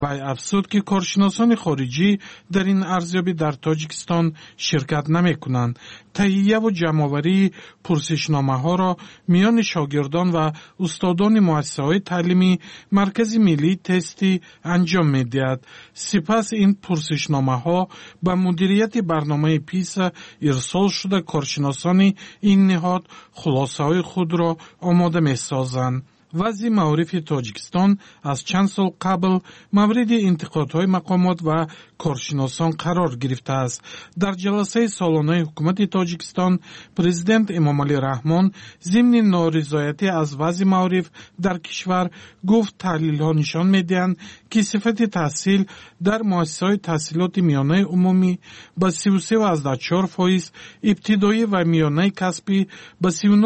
وی افزود که کارشناسان خارجی در این ارزیابی در تاجیکستان شرکت نمی کنند. تهیه و جمع‌آوری پرسشنامه ها را میان شاگردان و استادان مؤسسه‌های تعلیمی مرکز ملی تستی انجام می‌دهد. سپس این پرسشنامه ها به مدیریت برنامه پیس ارسال شده کارشناسان این نهاد خلاصه های خود را آماده می‌سازند. وضع معارف تاجیکستان از چند سال قبل مورد انتقادهای مقامات و کارشناسان قرار گرفته است. در جلسه سالانه حکومت تاجیکستان پرزیدنت امامعلی رحمان ضمن نارضایتی از وضع معارف در کشور گفت تحلیل‌ها نشان می‌دهند که صفت تحصیل در مؤسسه‌های تحصیلات میانه عمومی به 33.4%، ابتدایی و میانه کسبی به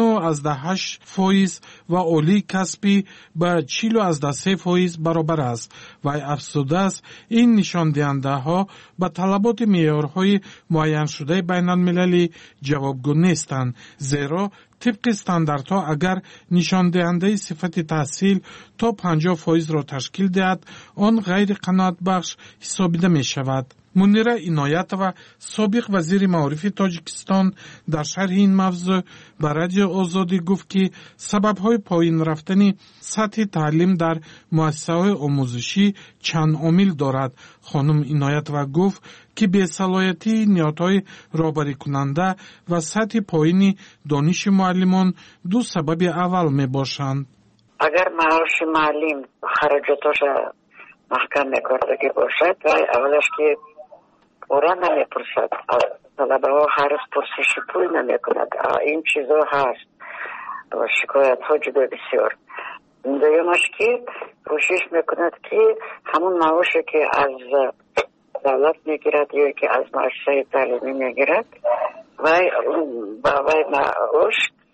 39.8% و عالی کسبی به 40.3% برابر است. و افزوده است این نشان دهنده ها به طلبات معیارهای معین شده بین المللی جوابگو نیستند، زیرا طبق استانداردها اگر نشان دهنده صفت تحصیل تا 50% را تشکیل دهد آن غیر قناعت بخش حسابیده می شود. منیره عنایت و سابق وزیر معارف تاجیکستان در شرح این موضوع به رادیو آزادی گفت که سبب‌های پایین رفتن سطح تعلیم در مؤسسه‌های آموزشی چند عامل دارد. خانم عنایت و گفت که بی‌صلاحیتی نهادهای راهبری کننده و سطح پایین دانش معلمان دو سبب اول می باشند. اگر معاش معلم خرجاتش محکم نکردگی باشد و اولش که اورا نمیپرسد، طلبه ها حرف پرسش پول نمیکند، این چیزا هست و شکایت ها جدا بسیار. دویمش که کوشش میکند که همون معاشی که از دولت میگیرد یا که از مؤسسه تعلیمی میگیرد و با معاش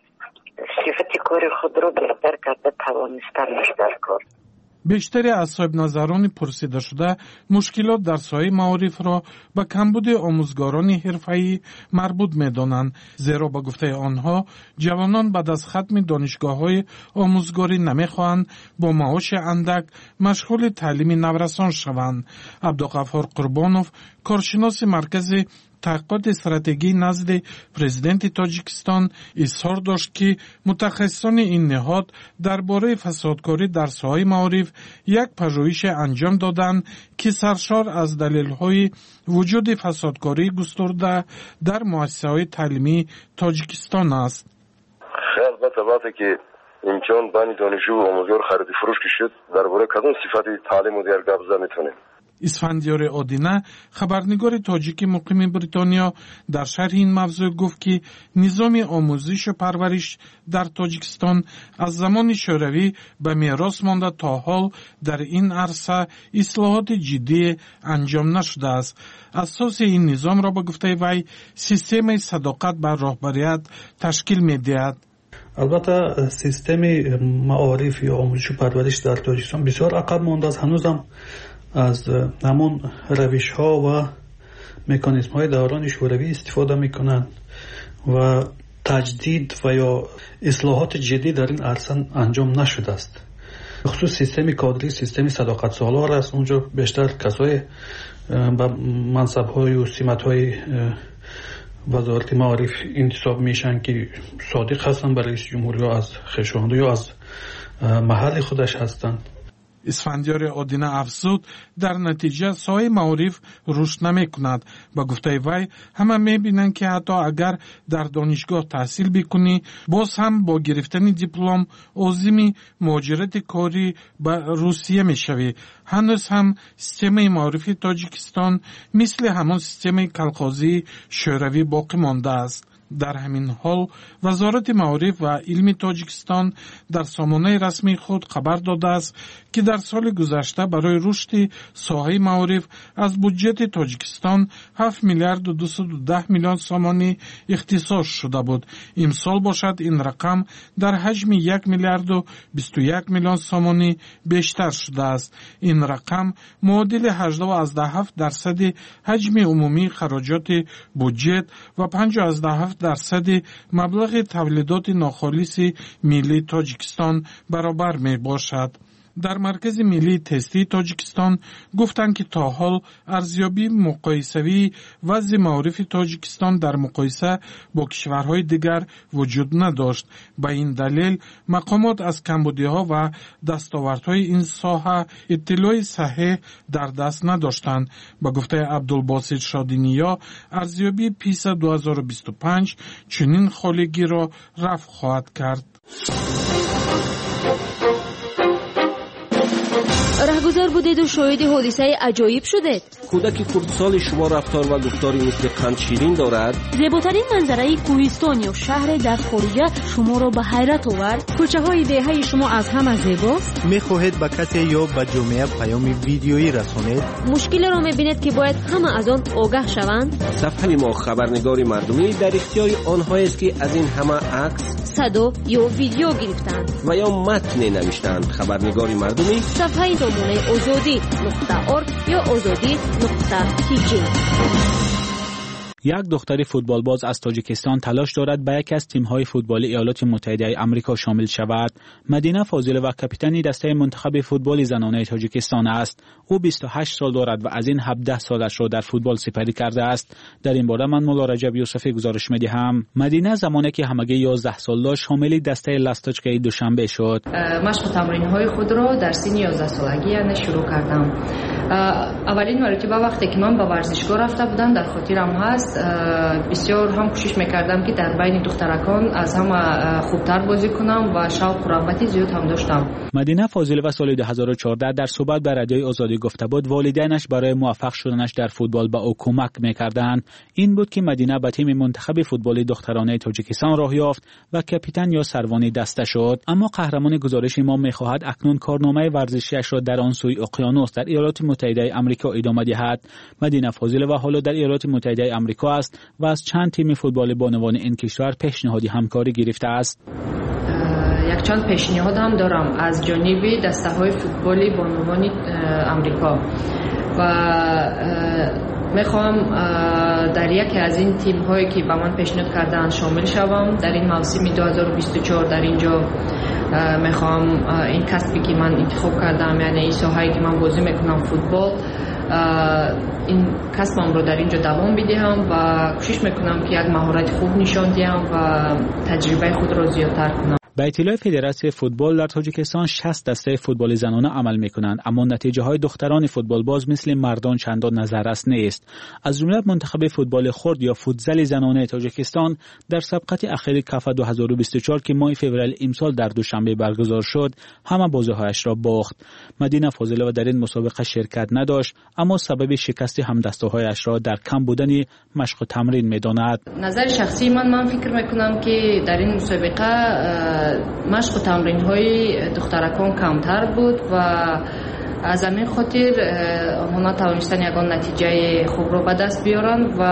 صفت کار خود رو بهتر کرده توانستنش در کار. بیشتری از صاحب نظران پرسیده شده مشکلات در سایه معارف را به کمبود آموزگاران حرفه‌ای مربوط می‌دانند، زیرا به گفته آنها جوانان بعد از ختم دانشگاه‌های آموزگاری نمی‌خواهند با معاش اندک مشغول تعلیم نورسان شوند. عبدالغفار قربانوف کارشناس مرکز تحقیقات استراتژی نزد پرزیدنت تاجیکستان اظهار داشت که متخصصان این نهاد درباره فسادکاری در ساحه معارف یک پژوهش انجام دادند که سرشار از دلایل وجود فسادکاری گسترده در مؤسسه‌های تعلیمی تاجیکستان است. البته وقتی که امکان بین دانشجو و آموزگار خرید فروش شد درباره کدام صفت تعلیم و دیگر گپ زد میتونیم. اسفندیار آدینه خبرنگار تاجیک مقیم بریتانیا در شرح این موضوع گفت که نظام آموزش و پرورش در تاجیکستان از زمان شوروی به میراث مانده تا حال در این عرصه اصلاحات جدی انجام نشده است. اساس این نظام را به گفته وی سیستم صداقت بر راهبریت تشکیل می‌دهد. البته سیستم معارف یا آموزش و پرورش در تاجیکستان بسیار عقب مانده است. هنوزم از همون روش ها و مکانیزم های دوران شوروی استفاده میکنند و تجدید و یا اصلاحات جدی در این عرصه انجام نشده است. خصوص سیستم کادری، سیستم صداقت سالار است. اونجا بیشتر کسای با منصب های و سمت های وزارت معارف انتصاب میشن که صادق هستن برای رئیس جمهور یا از خشونده یا از محل خودش هستند. اسفندیار آدینه افزود در نتیجه سایه معارف رشد نمی کند. با گفته وی همه می بینند که حتی اگر در دانشگاه تحصیل بکنی باز هم با گرفتن دیپلم عازم مهاجرت کاری به روسیه می شوی. هنوز هم سیستم معارف تاجیکستان مثل همان سیستم کلخازی شوروی باقی مانده است. در همین حال وزارت معارف و علم تاجیکستان در سامانه رسمی خود خبر داده است که در سال گذشته برای رشد ساحه معارف از بودجه تاجیکستان 7 میلیارد و 210 میلیون سامانی اختصاص شده بود. امسال باشد این رقم در حجم 1 میلیارد و 21 میلیون سامانی بیشتر شده است. این رقم معادل 18.7% حجم عمومی خراجات بودجه و 5.7% مبلغ تولیدات ناخالص ملی تاجیکستان برابر می باشد. در مرکز ملی تستی تاجیکستان گفتند که تا حال ارزیابی مقایسوی وضع معارف تاجیکستان در مقایسه با کشورهای دیگر وجود نداشت. به این دلیل مقامات از کمبودی‌ها و دستاوردهای این ساحه اطلاع صحیح در دست نداشتند. به گفته عبدالباسط شادینیا، ارزیابی پیسا 2025 چنین خالگی را رفع خواهد کرد. رهگذر بودید و شاهد حادثه عجایب شدید. کودک خردسال شما رفتار و گفتاری مثل قند شیرین دارد. زیباترین منظره کوهستان یا شهر در خارجه شما را به حیرت آورد. کوچه های دهه شما از همه زیباست. میخواهید به کسی یا به جامعه پیام ویدیویی رسانید؟ مشکل را میبینید که باید همه از آن آگاه شوند. صفحه ما خبرنگار مردمی در اختیار آنهایی است که از این همه عکس، صدا یا ویدیو گرفتند و یا متن نوشتند. خبرنگار مردمی صفحه نمونه azadi.org یا azadi.tg. یک دختر فوتبالباز از تاجیکستان تلاش دارد به یکی از تیم‌های فوتبال ایالات متحده آمریکا شامل شود. مدینه فاضله و کاپیتان دسته منتخب فوتبال زنانه تاجیکستان است. او 28 سال دارد و از این 17 سالش را در فوتبال سپری کرده است. در این باره من مولا رجب یوسفی گزارش می‌دهم. مدینه زمانی که همگی 11 سال داشت شامل دسته لاستاچکای دوشنبه شد. مشق تمرین‌های خود را در سن 11 سالگی یعنی شروع کردم. اولین مرتبه وقتی که من به ورزشگاه رفته بودم در خاطرم هست، بسیار هم کوشش میکردم که در بین دخترکان از همه خوبتر بازی کنم و شوق و رغبت زیاد هم داشتم. مدینه فاضله و سال 2014 در صحبت به رادیوی آزادی گفته بود والدینش برای موفق شدنش در فوتبال به او کمک میکردند. این بود که مدینه به تیم منتخب فوتبال دخترانه تاجیکستان راه یافت و کاپیتان یا سروان دسته شد. اما قهرمان گزارش ما میخواهد اکنون کارنامه ورزشیش را در آن سوی اقیانوس در ایالات متحده آمریکا ادامه دهد. مدینه فاضله و حالا در ایالات متحده آمریکا است و از چند تیم فوتبال بانوان این کشور پیشنهادی همکاری گرفته است. یک چند پیشنهاد هم دارم از جانب دسته‌های فوتبالی بانوان آمریکا و میخوام در یکی از این تیم‌هایی که به من پیشنهاد کردن شامل شوم. در این موسم 2024 در اینجا میخوام این کسبی که من انتخاب کردم، یعنی این ساحه‌ای که من بازی میکنم فوتبال، این کسبم رو در اینجا دوام بدهم و کوشش میکنم که یک مهارت خوب نشان دهم و تجربه خود را زیادتر کنم. به اطلاع فدراسیون فوتبال در تاجیکستان 60 دسته فوتبال زنانه عمل میکنند، اما نتیجه های دختران فوتبال باز مثل مردان چندان نظررس نیست. از جمله منتخب فوتبال خرد یا فوتزال زنانه تاجیکستان در سبقت اخیر کاف 2024 که ماه فوریه امسال در دوشنبه برگزار شد همه بازی‌هایش را باخت. مدینه فاضله و در این مسابقه شرکت نداشت، اما سبب شکست همدسته‌هایش را در کم بودن مشق و تمرین می‌داند. نظر شخصی من فکر میکنم که در این مسابقه مشق و تمرین‌های دخترکان کمتر بود و از همین خاطر آنها توانستن یگان نتیجه خوب را به دست بیارن و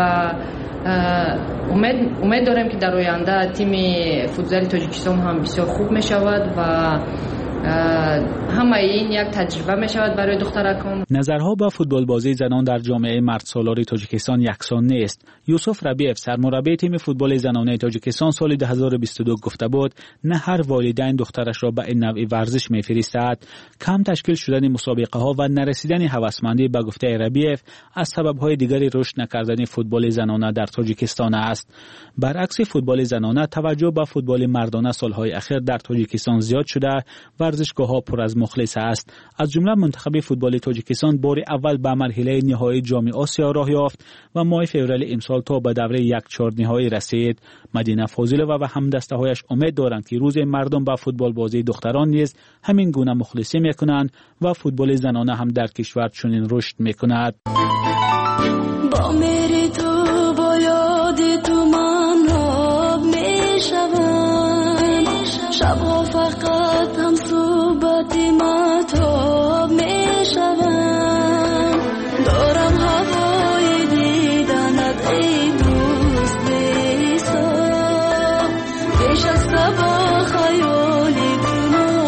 امید داریم که در آینده تیم فوتزال تاجیکستان هم بسیار خوب می شود و همه این یک تجربه می شود برای دخترکان. نظرها با فوتبال بازی زنان در جامعه مرد سالار تاجیکستان یکسان نیست. یوسف ربیعف سرمربی تیم فوتبال زنانه تاجیکستان سال 2022 گفته بود نه هر والدین دخترش را به این نوع ورزش می‌فرستد. کم تشکیل شدن مسابقه ها و نرسیدن هوسمندی به گفته ربیعف از سبب‌های دیگری رشد نکردن فوتبال زنانه در تاجیکستان است. برعکس فوتبال زنانه توجه به فوتبال مردانه سال‌های اخیر در تاجیکستان زیاد شده، ورزشگاه‌ها پر از مخلص است. از جمله منتخب فوتبال تاجیکستان بار اول به مرحله نهایی جام آسیا راه یافت و ماه فوریه امسال تا به دوره 1/4 نهایی رسید. مدینه فاضله و همدسته‌هایش امید دارند که روز مردم به فوتبال بازی دختران نیز همین گونه مخلصی می‌کنند و فوتبال زنانه هم در کشور چنین رشد می‌کند. با میری تو با یاد تو من آب میشوم، شبها فقط هم صحبت مطاب میشوم، دارم هوای دیدنت ای دوست بی‌حساب، پیش از صبح خیالی تو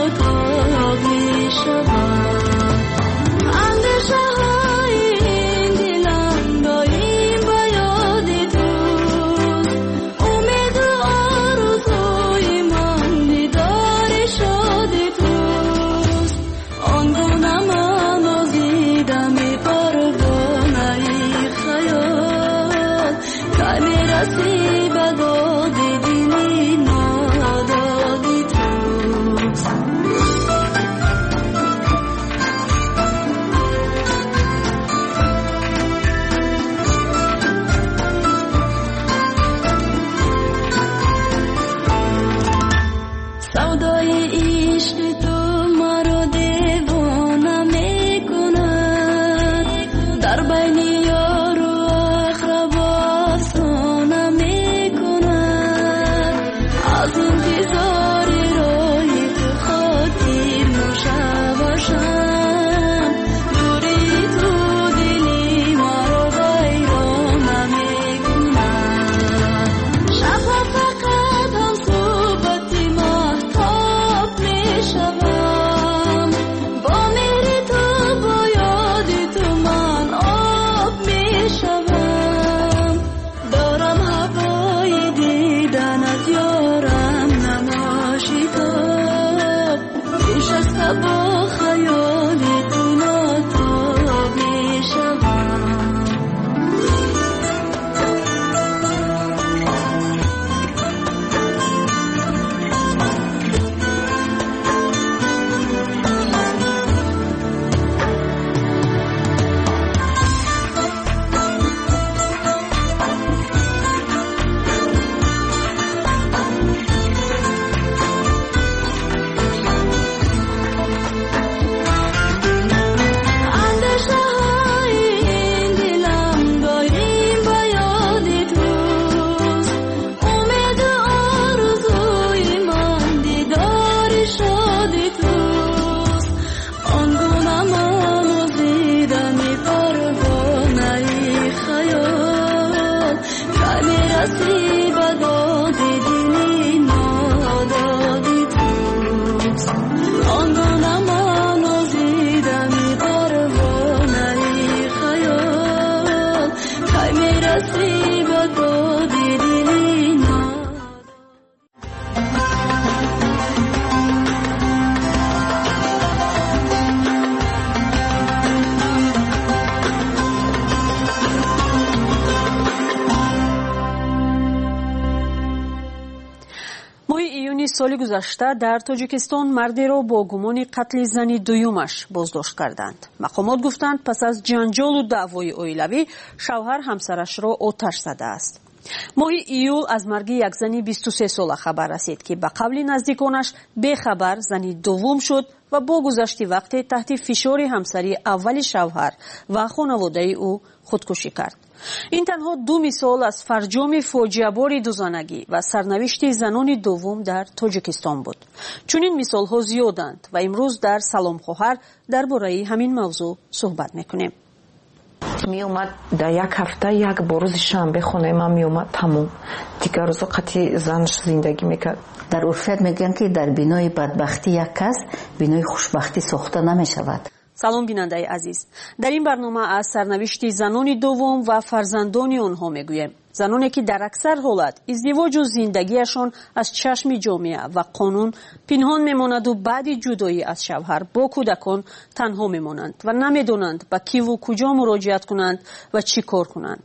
مطاب میشوم، اندیشه های این соли гузашта дар Тоҷикистон мардеро бо гумони қатли зани дуюмаш боздошт карданд. мақомот гуфтанд пас аз ҷанҷолу даъвои оилавӣ шавҳар ҳамсарашро оташ задааст. моҳи июл аз марги як зани 23 сола хабар расид ки ба қавли наздиконаш бехабар зани дуввум шуд ва бо гузашти вақте таҳти фишори ҳамсари аввали шавҳар ва хонаводаи ӯ худкушӣ кард. ин танҳо ду мисол аз фарҷоми фоҷиабори дузанагӣ ва сарнавишти занони дуввум дар Тоҷикистон буд. чунин мисолҳо зиёданд ва имрӯз дар Саломхоҳар дар бораи ҳамин мавзӯъ суҳбат мекунем. میومد در یک هفته یک بار روز شنبه خونه من میومد تموم دیگر روزا قطعی زنش زندگی میکرد. در عرفیت میگن که در بینای بدبختی یک کس بینای خوشبختی ساخته نمیشود. салом бинандаи азиз, дар ин барнома аз сарнавишти занони дуввум ва фарзандони онҳо мегӯем. заноне ки дар аксар ҳолат издивоҷу зиндагиашон аз чашми ҷомеа ва қонун пинҳон мемонаду баъди ҷудоӣ аз шавҳар бо кӯдакон танҳо мемонанд ва намедонанд ба киву куҷо муроҷиат кунанд ва чӣ кор кунанд.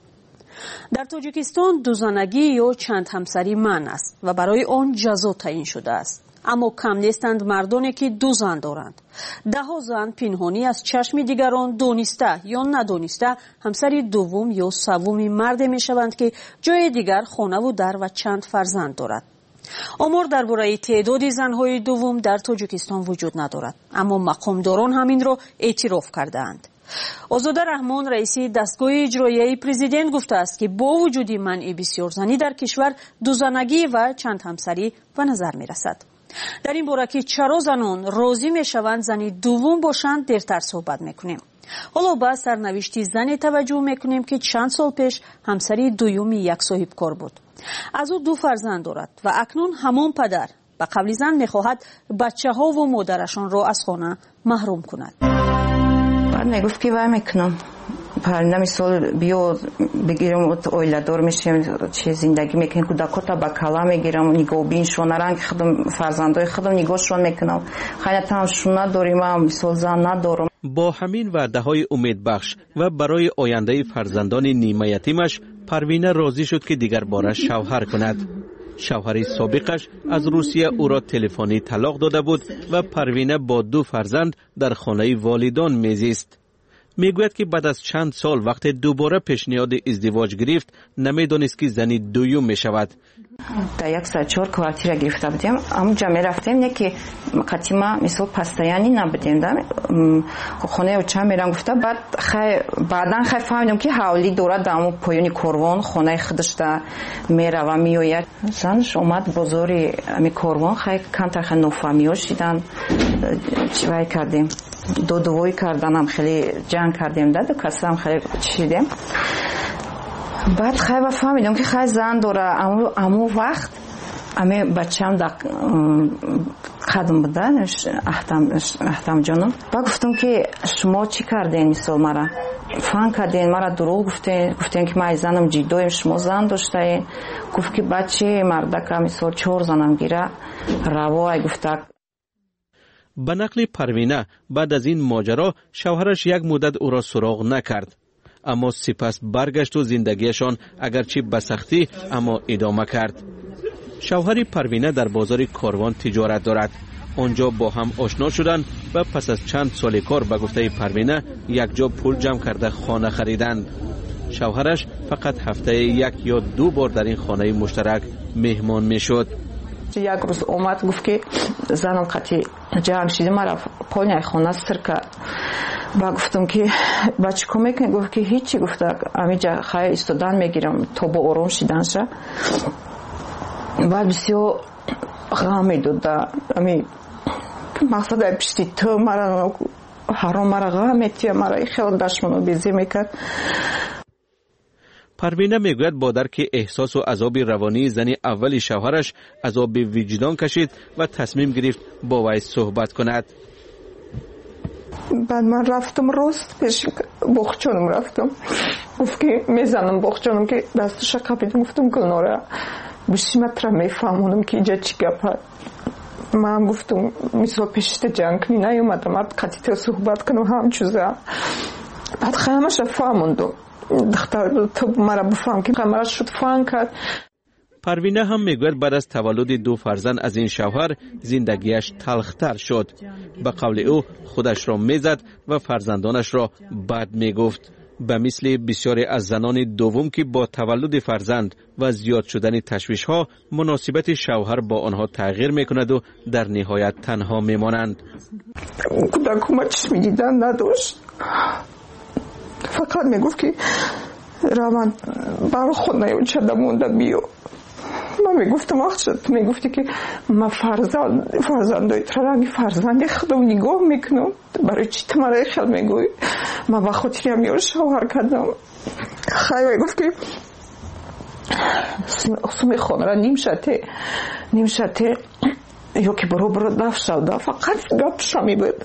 дар Тоҷикистон дузанагӣ ё чандҳамсарӣ манъ аст ва барои он ҷазо таъин шудааст. аммо кам нестанд мардоне ки ду зан доранд. даҳо зан пинҳонӣ аз чашми дигарон дониста ё надониста ҳамсари дуввум ё саввуми марде мешаванд ки ҷои дигар хонаву дар ва чанд фарзанд дорад. омор дар бораи теъдоди занҳои дуввум дар Тоҷикистон вуҷуд надорад, аммо мақомдорон ҳаминро эътироф кардаанд. озода раҳмон раиси дастгоҳи иҷроияи президент гуфтааст ки бо вуҷуди манъи бисёрзанӣ дар кишвар дузанагӣ ва чандҳамсарӣ ба назар мерасад. дар ин бора ки чаро занон розӣ мешаванд зани дуввум бошанд дертар суҳбат мекунем. ҳоло ба сарнавишти зане таваҷҷӯҳ мекунем ки чанд сол пеш ҳамсари дуюми як соҳибкор буд. аз ӯ ду фарзанд дорад ва акнун ҳамон падар ба қавли зан мехоҳад бачаҳову модарашонро аз хона маҳрум кунад. баъд мегуфт ки вай мекунам парнда мисол биё бигирам оиладор мешем чи зиндагӣ мекунем кӯдакота ба кала мегирам нигоҳбиншон ранги худам фарзандои худам нигоҳшон мекунам хайнатамшон надорим мисол зан надорам. با همین وعده‌های امیدبخش و برای آینده فرزندان نیمه یتیمش پروینه راضی شد که دیگر بارش شوهر کند. شوهر سابقش از روسیه او را تلفنی طلاق داده بود و پروینه با دو فرزند در خانه والدان میزیست. میگوید که بعد از چند سال وقت دوباره پیشنهاد ازدواج گرفت نمیدانست که زنی دوم میشود. در یک سال 4 کвартира گرفته بودیم. اونجا میرفتیم نه که قطعا مثلا پستایانی نبودیم. خونه اوچا میرم گفته بعدا خیلی فهمیدم که حوالی داره دامو پایانی کاروان خونه خودش دا میره و میآید. زنش اومد بازاری می کاروان خیلی کم تا نفهمیاش دیدن چیکار کردیم. دودوی کردنم خیلی جنگ کردیم داد کسام خیلی چیدیم. بعد خیلی فهمیدم که خیلی زن داره امو وقت امی بچه‌ام در قدم بوده احتم جانم با گفتم که شما چی کردین مثال مرا فهم کردین مرا دروغ گفتین که من زنم جیدویم شما زن داشتین گفت که بچه مردک مثال 4 زنم گیره روای گفته. به نقل پروینه بعد از این ماجرا شوهرش یک مدت او را سراغ نکرد، اما سپس برگشت و زندگیشان اگرچه به سختی اما ادامه کرد. شوهر پروینه در بازار کاروان تجارت دارد. آنجا با هم آشنا شدند و پس از چند سال کار به گفته پروینه یک جا پول جمع کرده خانه خریدند. شوهرش فقط هفته 1 یا 2 بار در این خانه مشترک مهمان میشد. یک روز اومد گفت که زنم قطعی جمع شده مرا پولنی خانه سر کرد. با گفتم که بچه کمی کنی گفت که هیچی. گفته امیجا خیلی استودان میگیرم تا با آرام شدن شد. بعد بسیار غم میدود امی مقصد پشتی تو مرا حرام مرا غم میتیه مرا خیلی دشمنو بیزی میکرد. پروینه میگوید با درک احساس و عذاب روانی زن اولی شوهرش عذاب وجدان کشید و تصمیم گرفت با وی صحبت کند. بعد من رفتم راست پیش بخچانم رفتم گفت که میزنم بخچانم که دستش کپیدم گفتم گلناره بشیمت را میفهمونم که اینجا چی گپه. من گفتم مثلا پیشت جنگ نیومدم من قطعی صحبت کنم هم چیزه. بعد خیمش فهموندم دختر تو مرا بفهم که مرا شد فهم کرد. پروینه هم میگوید بعد از تولد 2 فرزند از این شوهر زندگیش تلختر شد. به قول او خودش را میزد و فرزندانش را بد میگفت. به مثل بسیاری از زنان دوم که با تولد فرزند و زیاد شدن تشویش ها مناسبت شوهر با آنها تغییر میکند و در نهایت تنها میمانند. کودکم چشم دیدن نداشت، فقط میگفت که روان برای خود نیو چه مونده بیو. من میگفتم وقت میگفتی که من فرزندای ترانگی فرزندی خودم نگاه میکنم، برای چی تو مرا خیال میگوی؟ من با خاطر همیار شوهر کردم. خیلی میگفت که سومی خونه را نیم شته یا که برو دف شده، فقط گپ شمی بود.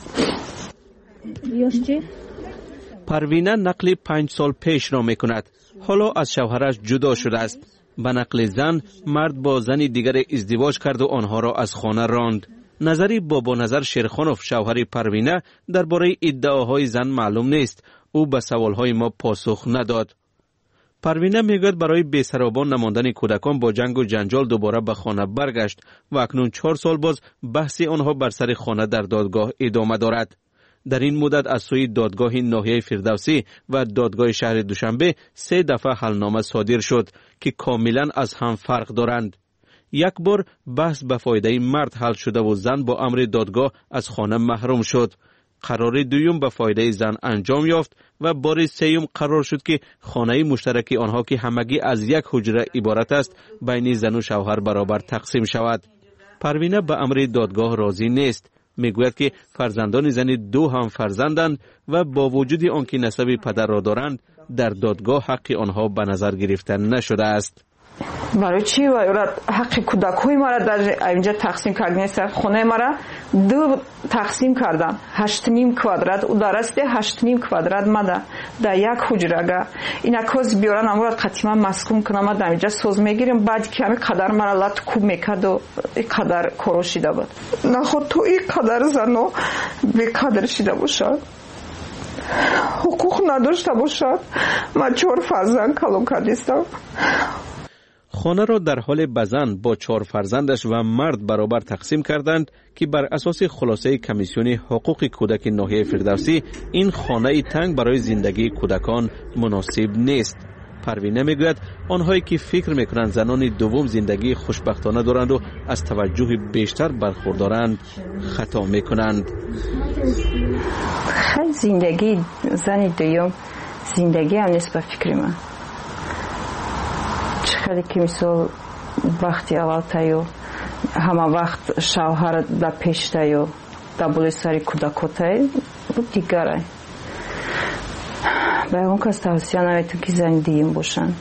پروینه نقل 5 سال پیش را میکند. حالا از شوهرش جدا شده است. به نقل زن، مرد با زنی دیگر ازدواج کرد و آنها را از خانه راند. نظری بابا نظر شیرخانوف شوهر پروینه درباره ادعاهای زن معلوم نیست. او به سوالهای ما پاسخ نداد. پروینه میگوید برای بی‌سرابان نماندن کودکان با جنگ و جنجال دوباره به خانه برگشت و اکنون 4 سال باز بحث آنها بر سر خانه در دادگاه ادامه دارد. در این مدت از سوی دادگاه ناحیه فردوسی و دادگاه شهر دوشنبه 3 دفعه حلنامه صادر شد که کاملا از هم فرق دارند. یک بار بحث به فایده مرد حل شده و زن با امر دادگاه از خانه محروم شد. قرار دوم به فایده زن انجام یافت و بار سوم قرار شد که خانه مشترک آنها که همگی از یک حجره عبارت است بین زن و شوهر برابر تقسیم شود. پروینه به امر دادگاه راضی نیست. میگوید که فرزندان زن 2 هم فرزندند و با وجود آنکه نسب پدر را دارند در دادگاه حق آنها به نظر گرفته نشده است. برای چی حق کودک‌های ما را در اینجا تقسیم کردن؟ خانه ما را 2 تقسیم کردن، 8.5 kvadrat او درسته 8.5 kvadrat ماده در یک حجره. اینا کوز بیارن امروز قطعا مسکون کنم ما در اینجا سوز میگیریم، بعد که همین قدر مرا لات کوب میکرد و این قدر کروشیده بود. نه خود تو این قدر زنو به قدر شیده باشد، حقوق نداشته باشد. من 4 فرزند کلون کردیستم. خانه را در حال بزن با 4 فرزندش و مرد برابر تقسیم کردند که بر اساس خلاصه کمیسیون حقوق کودک ناحیه فردوسی این خانه تنگ برای زندگی کودکان مناسب نیست. پروینه میگوید آنهایی که فکر میکنند زنان دوم زندگی خوشبختانه دارند و از توجه بیشتر برخوردارند خطا میکنند. خیلی زندگی زن دوم زندگی هم نیست به فکر من. چقدر که مثل وقتی اول تایو همه وقت شوهر در پیش تایو در بولی سری کودکو تایو بود دیگره. به اون کس توصیه نمیتون که زن دیم باشن.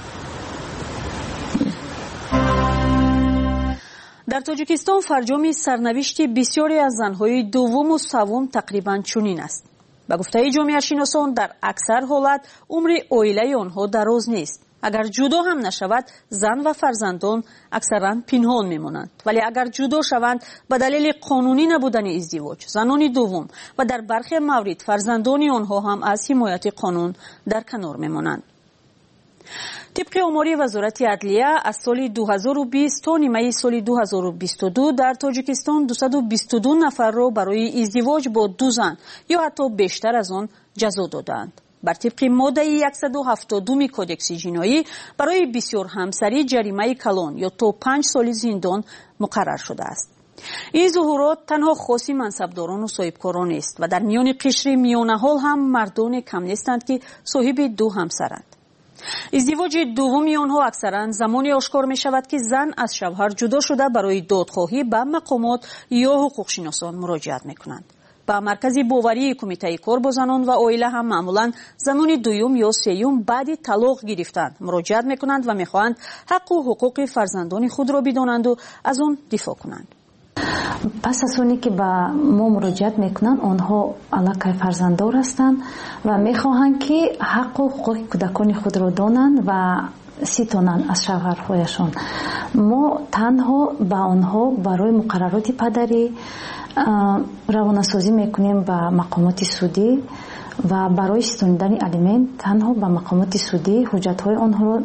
در تاجیکستان فرجام سرنوشت بسیاری از زنهای دوم و سوم تقریبا چنین است. به گفته جامعه شناسان در اکثر حالت عمر عائله آنها دراز نیست. اگر جدا هم نشود زن و فرزندان اکثرا پنهان میمانند، ولی اگر جدا شوند به دلیل قانونی نبودن ازدواج زنان دوم و در برخی موارد فرزندان آنها هم از حمایت قانون در کنار میمانند. طبق آمار وزارت عدلیه از سال 2020 تا نیمه سال 2022 در تاجیکستان 222 نفر را برای ازدواج با 2 زن یا حتی بیشتر از آن جزا دادند. بر طبق ماده 172 کودکس جنایی برای بسیار همسری جریمه کلان یا تا 5 سال زندان مقرر شده است. این ظهورات تنها خاص منصبداران و صاحبکاران است و در میان قشر میانه حال هم مردان کم نیستند که صاحب 2 همسرند. ازدواج دومی آنها اکثرا زمانی آشکار می شود که زن از شوهر جدا شده برای دادخواهی به مقامات یا حقوق شناسان مراجعت می کنند. با مرکز باوری کمیته کار با زنان و عائله هم معمولا زنان دوم یا سوم بعد طلاق گرفتن مراجعت میکنند و میخواهند حق و حقوق فرزندان خود را بدانند و از آن دفاع کنند. پس از اونی که با ما مراجعت میکنند آنها علاقه فرزنددار هستند و میخواهند که حق و حقوق کودکان خود را دانند و ستانند از شوهرهایشان. ما تنها با آنها برای مقررات پدری روانه‌سازی میکنیم با مقامات سودی و برای ستانیدن الیمنت تنها با مقامات سودی حجت‌های آنها را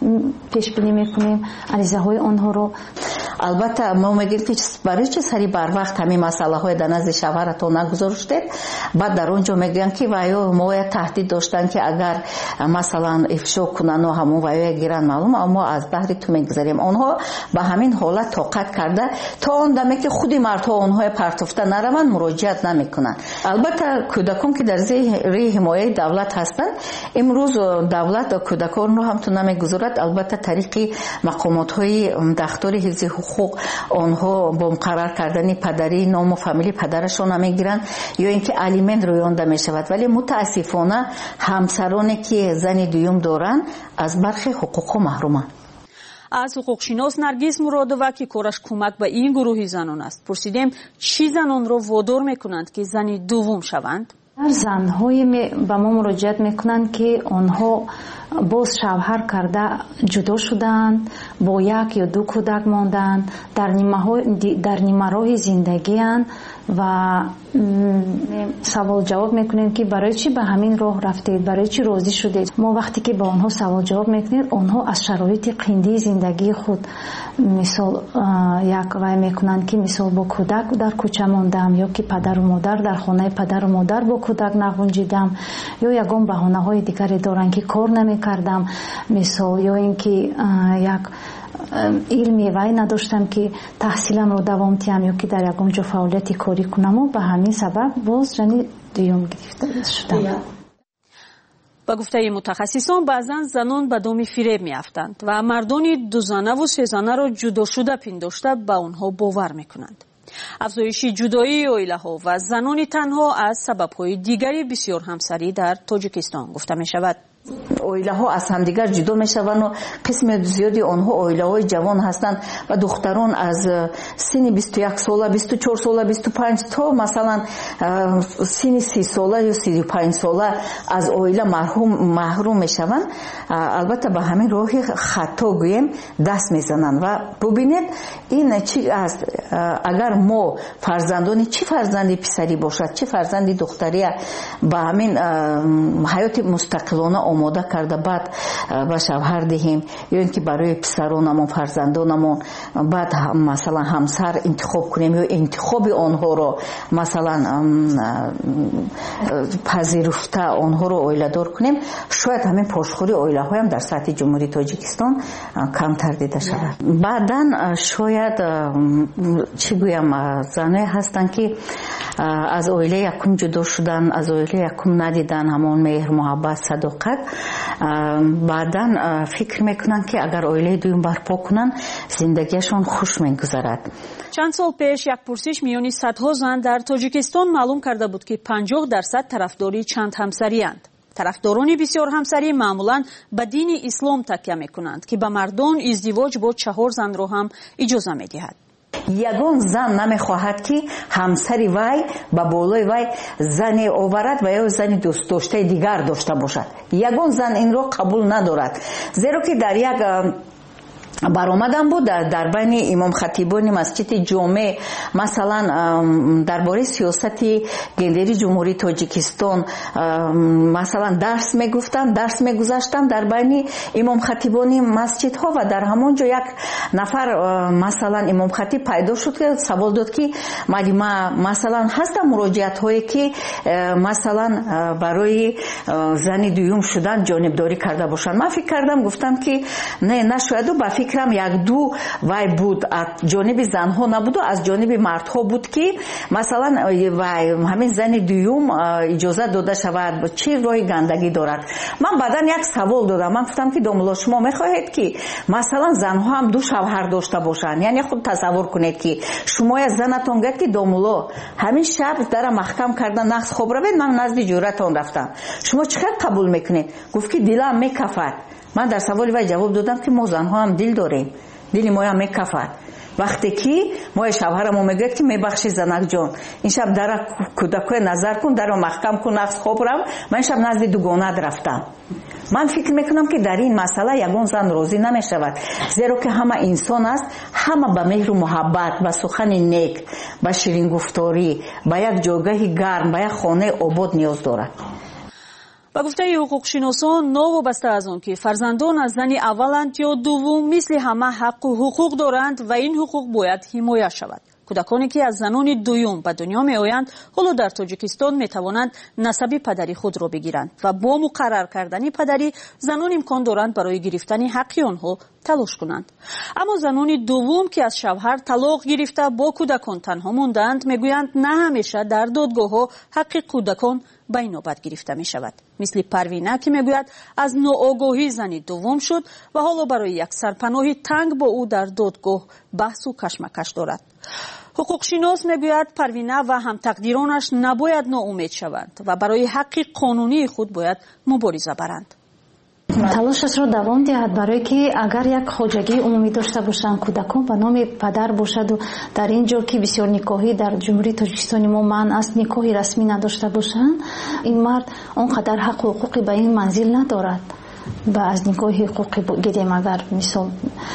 пешбинӣ мекунем аризаҳои онҳоро. албатта мо мегӯем ки барои чи сари барвақт ҳамин масъалаҳои дар назди шавҳаратон нагузоштед. баъд дар он ҷо мегӯянд ки ваё моя таҳдид доштанд ки агар масалан ифшо кунанд ҳамон ваёя гиранд маълум, аммо аз баҳри ту мегузарем. онҳо ба ҳамин ҳолат тоқат карда то он даме ки худи мардҳо онҳои партофта нараванд муроҷиат намекунанд. албатта кӯдакон ки дар зери ҳимояи давлат ҳастанд, имрӯз давлат кӯдаконро ҳам ту намегузорад. албатта тариқи мақомотҳои дахтори ҳифзи ҳуқуқ онҳо бо муқаррар кардани падарӣ ному фамилии падарашона мегиранд ё ин ки алимент рӯёнда мешавад. вале мутаассифона ҳамсароне ки зани дуюм доранд аз бархи ҳуқуқҳо маҳруманд. аз ҳуқуқшинос Наргиз Муродова ки кораш кӯмак ба ин гурӯҳи занон аст пурсидем чӣ занонро водор мекунанд ки зани дуввум шаванд? занҳое ба мо муроҷиат мекунанд ки онҳо боз шавҳар карда ҷудо шуданд, бо як ё ду кӯдак монданд, дар нимароҳи зиндагианд ва савол ҷавоб мекунем ки барои чӣ ба ҳамин роҳ рафтед, барои чӣ розӣ шудед. мо вақте ки ба онҳо савол ҷавоб мекунем, онҳо аз шароити қиндии зиндагии худ мисол як вай мекунанд ки мисол бо кӯдак дар кӯча мондам ё ки падару модар дар хонаи падару модар бо кӯдак нағунҷидам ё ягон баҳонаҳои дигаре доранд ки кор намекардам мисол ё ин ки як илми вай надоштам ки таҳсиламро давом диҳам ё ки дар ягон ҷо фаъолияти корӣ кунам. ба ҳамин сабаб боз ҷани дуюм гирифта шудам. ба гуфтаи мутахассисон баъзан занон ба доми фиреб меафтанд ва мардони дузанаву сезанаро ҷудошуда пиндошта ба онҳо бовар мекунанд. афзоиши ҷудоии оилаҳо ва занони танҳо аз сабабҳои дигари бисёрҳамсарӣ дар Тоҷикистон гуфта мешавад. оилаҳо аз ҳамдигар ҷудо мешаванд. қисми зиёди онҳо оилаҳои ҷавон ҳастанд ва духтарон аз синни 21 сола 24 сола 25 то масалан синни 30 сола ё 35 сола аз оила маҳрум мешаванд. албатта ба ҳамин роҳи хато гӯем даст мезананд. ва бубинед ин чӣ аст, агар мо фарзандони чӣ фарзанди писарӣ бошад чӣ фарзанди духтария ба ҳамин ҳаёти мустақилона омода карда баъд ба шавҳар диҳем ё ин ки барои писаронамон фарзандонамон баъд масалан ҳамсар интихоб кунем ё интихоби онҳоро масалан пазируфта онҳоро оиладор кунем, шояд ҳамин пошхӯри оилаҳоям дар сатҳи ҷумҳурии Тоҷикистон камтар дида шавад. баъдан шояд чӣ гӯям занҳое ҳастанд ки аз оилаи якум ҷудо шудан, аз оилаи якум надидан ҳамон меҳр муҳаббат садоқат. баъдан фикр мекунанд ки агар оилаи дуюм барпо кунанд зиндагиашон хуш мегузарад. чанд сол пеш як пурсиш миёни садҳо зан дар Тоҷикистон маълум карда буд ки 50% тарафдори чанд ҳамсариянд. тарафдорони бисёрҳамсарӣ маъмулан ба дини ислом такя мекунанд ки ба мардон издивоҷ бо 4 занро ҳам иҷоза медиҳад. ягон зан намехоҳад ки ҳамсари вай ба болои вай зане оварад ва ё зани дӯстдоштаи дигар дошта бошад. ягон зан инро қабул надорад. зеро ки дар як баромадам буд дар байни имомхатибони масҷиди ҷомеъ масалан дар бораи сиёсати гендери ҷумҳурии Тоҷикистон масалан дарс мегуфтанд, дарс мегузаштанд дар байни имомхатибони масҷидҳо ва дар ҳамон ҷо як нафар масалан имомхатиб пайдо шуд ки савол дод ки малима масалан ҳастанд муроҷиатҳое ки масалан барои зани дуюм шудан ҷонибдорӣ карда бошанд. ман фикр кардам, гуфтам ки не нашояду ба фикрам як ду вай буд аз ҷониби занҳо набуду аз ҷониби мардҳо буд ки масалан вай ҳамин зани дуюм иҷозат дода шавад, чӣ роҳи гандагӣ дорад. ман баъдан як савол додам. ман гуфтам ки домуло шумо мехоҳед ки масалан занҳо ҳам ду шавҳар дошта бошанд? яъне худ тасаввур кунед ки шумо я занатон гӯяд ки домуло ҳамин шаб дара маҳкам карда нағз хоб равед, ман назди ҷӯратон рафтам, шумо чӣ хел қабул мекунед? гуфт ки дилам мекафад. ман дар саволи вай ҷавоб додам ки мо занҳо ҳам дил дорем, дили моям мекафад. вақте ки моя шавҳарамо мегӯяд ки мебахши занакҷон, ин шаб дара кӯдакое назар кун, дара маҳкам кун, нағз хоб рав, ман ин шаб назди дугонат рафтам. ман фикр мекунам ки дар ин масъала ягон зан розӣ намешавад, зеро ки ҳама инсон аст, ҳама ба меҳру муҳаббат, ба сухани нек, ба ширингуфторӣ, ба як ҷойгоҳи гарм, ба як хонаи обод ниёз дорад. ба ба гуфтаи ҳуқуқшиносон новобаста аз он ки фарзандон аз зани авваланд ё дуввум мисли ҳама ҳаққу ҳуқуқ доранд ва ин ҳуқуқ бояд ҳимоя шавад. кӯдаконе ки аз занони дуюм ба дунё меоянд ҳоло дар тоҷикистон метавонанд насаби падари худро бигиранд ва бо муқаррар кардани падарӣ занон имкон доранд барои гирифтани ҳаққи онҳо талош кунанд. аммо занони дуввум ки аз шавҳар талоқ гирифта бо кӯдакон танҳо мондаанд мегӯянд на ҳамеша дар додгоҳҳо ҳаққи кӯдакон ба инобат гирифта мешавад. мисли парвина ки мегӯяд аз ноогоҳӣ зани дуввум шуд ва ҳоло барои як сарпаноҳи танг бо ӯ дар додгоҳ баҳсу кашмакаш дорад. ҳуқуқшинос мегӯяд парвина ва ҳамтақдиронаш набояд ноумед шаванд ва барои ҳаққи қонунии худ бояд мубориза баранд. талошашро давом диҳад, барое ки агар як хоҷагии умумӣ дошта бошанд, кӯдакон ба номи падар бошаду дар ин ҷо ки бисёр никоҳӣ дар ҷумҳурии Тоҷикистони мо манъ аст, никоҳи расмӣ надошта бошанд, ин мард он қадар ҳаққу ҳуқуқи ба ин манзил надорад. ба аз никоҳи ҳуқуқи гирем агар мисол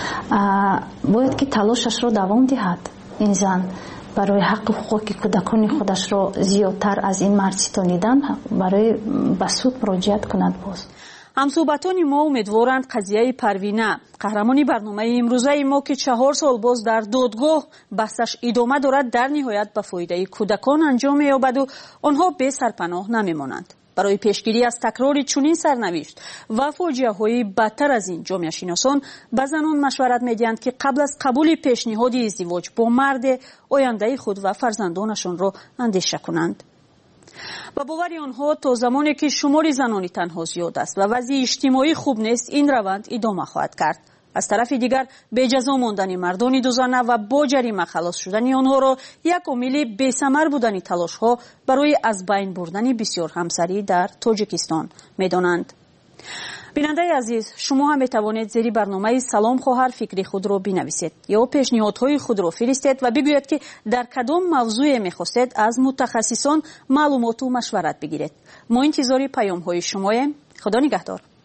бояд ки талошашро давом диҳад ин зан барои ҳаққи ҳуқуқи кӯдакони худашро зиёдтар аз ин мард ситонидан барои ба суд муроҷиат кунад. боз ҳамсӯҳбатони мо умедворанд қазияи парвина қаҳрамони барномаи имрӯзаи мо ки 4 сол боз дар додгоҳ баҳсаш идома дорад дар ниҳоят ба фоидаи кӯдакон анҷом меёбаду онҳо бесарпаноҳ намемонанд. барои пешгирӣ аз такрори чунин сарнавишт ва фоҷиаҳои бадтар аз ин ҷомеашиносон ба занон машварат медиҳанд ки қабл аз қабули пешниҳоди издивоҷ бо марде ояндаи худ ва фарзандонашонро андеша кунанд. ба бовари онҳо то замоне ки шумори занони танҳо зиёд аст ва вазъи иҷтимоӣ хуб нест, ин раванд идома хоҳад кард. аз тарафи дигар беҷазо мондани мардони дузана ва бо ҷарима халос шудани онҳоро як омили бесамар будани талошҳо барои аз байн бурдани бисёр ҳамсарӣ дар Тоҷикистон медонанд. бинандаи азиз, шумо ҳам метавонед зери барномаи салом хоҳар фикри худро бинависед ё пешниҳодҳои худро фиристед ва бигӯед ки дар кадом мавзӯе мехостед аз мутахассисон маълумоту машварат бигиред. мо интизори паёмҳои шумоем. худо нигаҳдор.